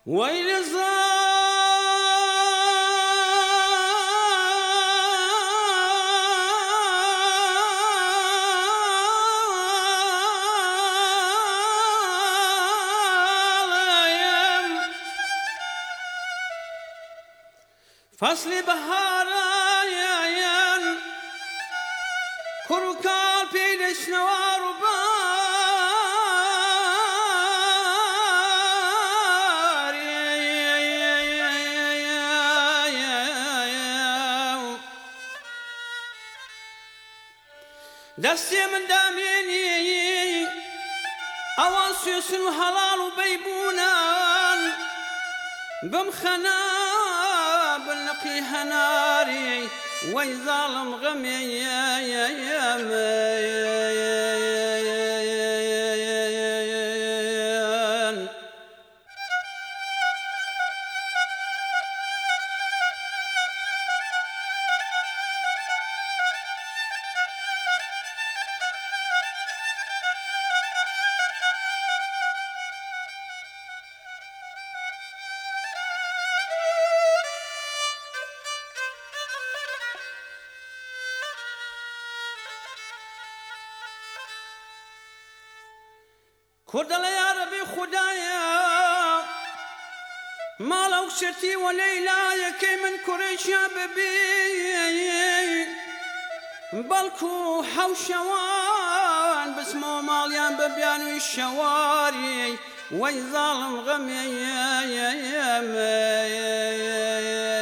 ويل ظالم فصل بهارين كركال بيدش نوار دستي من داميني أوان سيسن وحلال وبيبونان بمخنا بالنقي هناري ويظالم غمي يا كردل يا ربي خدايا ما لو شرتي وليلى يكي من كريشا ببي بلكو حوشوان بسمو ماليان ببيانو الشواري ويظالم غمي يا